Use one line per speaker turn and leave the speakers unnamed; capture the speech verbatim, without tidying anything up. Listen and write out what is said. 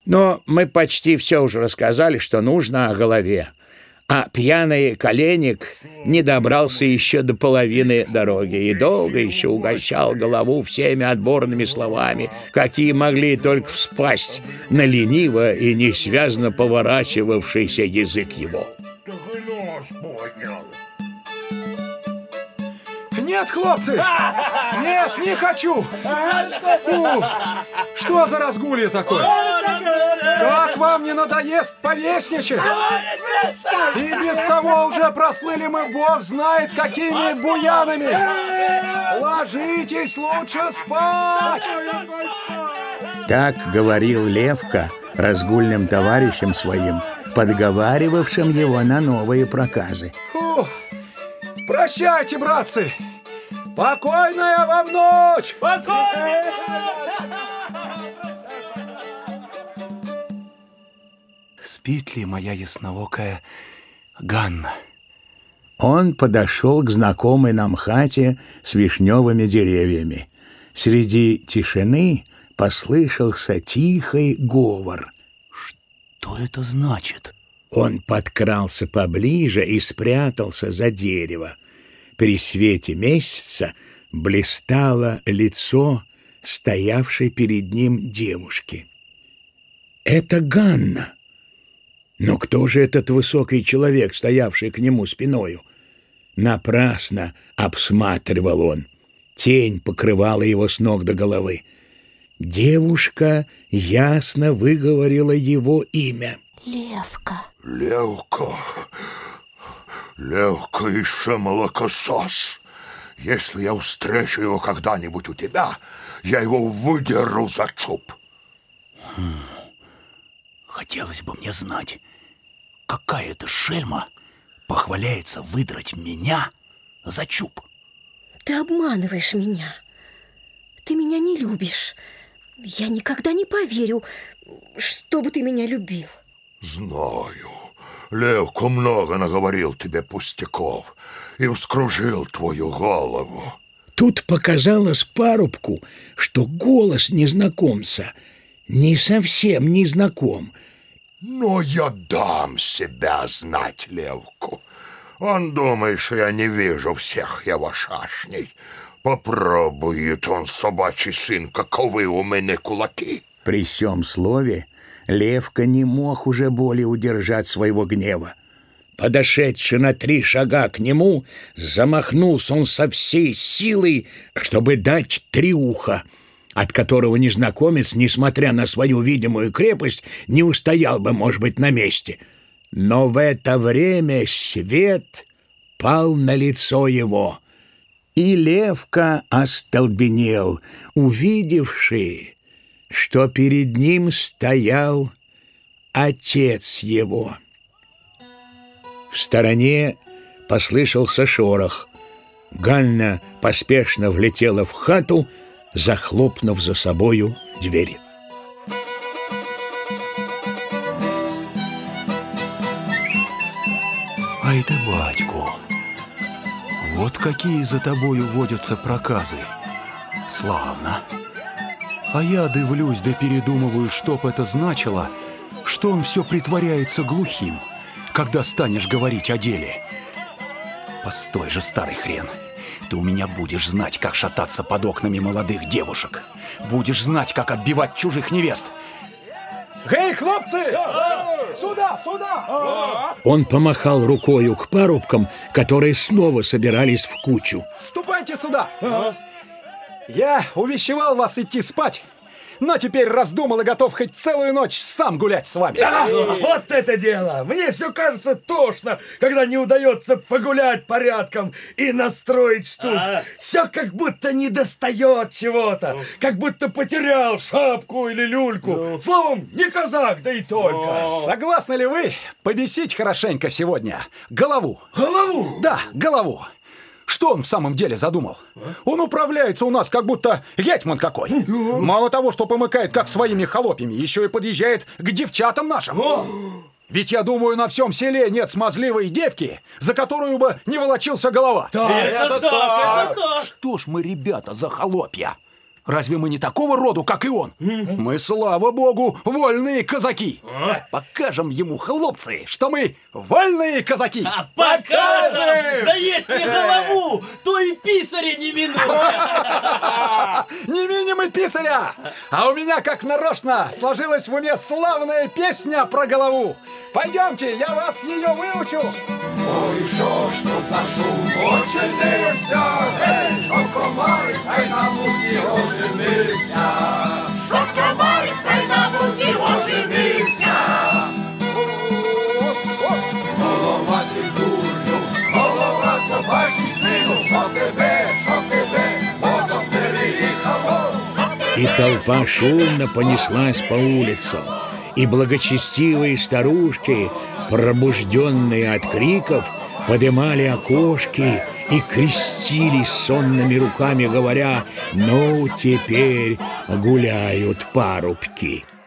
Но мы почти все уже рассказали, что нужно о голове. А пьяный коленник не добрался еще до половины дороги и долго еще угощал голову всеми отборными словами, какие могли только вспасть на лениво и несвязно поворачивавшийся язык его.
Нет, хлопцы! Нет, не хочу! Фу! Что за разгулье такое? Как вам не надоест повесничать? И без того уже прослыли мы бог знает какими буянами! Ложитесь лучше спать!
Так говорил Левка разгульным товарищам своим, подговаривавшим его на новые проказы.
Фу! Прощайте, братцы! Покойная вам ночь!
Покойная!
Спит ли моя ясноокая Ганна?
Он подошел к знакомой нам хате с вишневыми деревьями. Среди тишины послышался тихий говор.
Что это значит?
Он подкрался поближе и спрятался за дерево. При свете месяца блистало лицо стоявшей перед ним девушки. Это Ганна. Но кто же этот высокий человек, стоявший к нему спиною? Напрасно обсматривал он. Тень покрывала его с ног до головы. Девушка ясно выговорила его имя.
Левка.
Левка. Левка еще молокосос. Если я встречу его когда-нибудь у тебя, я его выдеру за чуб.
Хм. Хотелось бы мне знать, какая это шельма похваляется выдрать меня за чуб.
Ты обманываешь меня. Ты меня не любишь. Я никогда не поверю, чтобы ты меня любил.
Знаю. Левка много наговорил тебе пустяков и вскружил твою голову.
Тут показалось парубку, что голос незнакомца не совсем незнаком.
Но я дам себя знать Левку. Он думает, что я не вижу всех его шашней. Попробует он, собачий сын, каковы у меня кулаки.
При сём слове Левка не мог уже более удержать своего гнева. Подошедший на три шага к нему, замахнулся он со всей силой, чтобы дать триуха, от которого незнакомец, несмотря на свою видимую крепость, не устоял бы, может быть, на месте. Но в это время свет пал на лицо его, и Левка остолбенел, увидевший, что перед ним стоял отец его. В стороне послышался шорох. Ганна поспешно влетела в хату, захлопнув за собою дверь.
Ай ты, батьку, вот какие за тобою водятся проказы. Славно. А я дивлюсь да передумываю, чтоб это значило, что он все притворяется глухим, когда станешь говорить о деле. Постой же, старый хрен. Ты у меня будешь знать, как шататься под окнами молодых девушек. Будешь знать, как отбивать чужих невест. Эй, хлопцы! Сюда, сюда!
Он помахал рукою к парубкам, которые снова собирались в кучу.
Ступайте сюда! Я увещевал вас идти спать, но теперь раздумал и готов хоть целую ночь сам гулять с вами.
А, вот это дело! Мне все кажется тошно, когда не удается погулять порядком и настроить штук. А? Все как будто не достает чего-то, ну. Как будто потерял шапку или люльку. Ну. Словом, не казак, да и только. Ну.
Согласны ли вы побесить хорошенько сегодня голову?
Голову?
Да, голову. Что он в самом деле задумал? А? Он управляется у нас, как будто гетьман какой. А? Мало того, что помыкает как своими холопьями, еще и подъезжает к девчатам нашим. А? Ведь, я думаю, на всем селе нет смазливой девки, за которую бы не волочился голова.
Так, это, это так, это так.
Что ж мы, ребята, за холопья? Разве мы не такого роду, как и он? Мы, слава богу, вольные казаки. Покажем ему, хлопцы, что мы вольные казаки.
А покажем! Да если голову, то и писаря не минуем.
Не миним и писаря. А у меня, как нарочно, сложилась в уме славная песня про голову. Пойдемте, я вас ее выучу.
Ой, шо, что за шум, очень дивився, ей, що комарик, хай нам усі оженився. Що комарик, хай нам усі оженився. Голова ти дурню, голова собачий сину, що тебе, що тебе, мозом переїхало.
И толпа шумно понеслась по улицам, и благочестивые старушки, пробужденные от криков, подымали окошки и крестились сонными руками, говоря: «Ну, теперь гуляют парубки».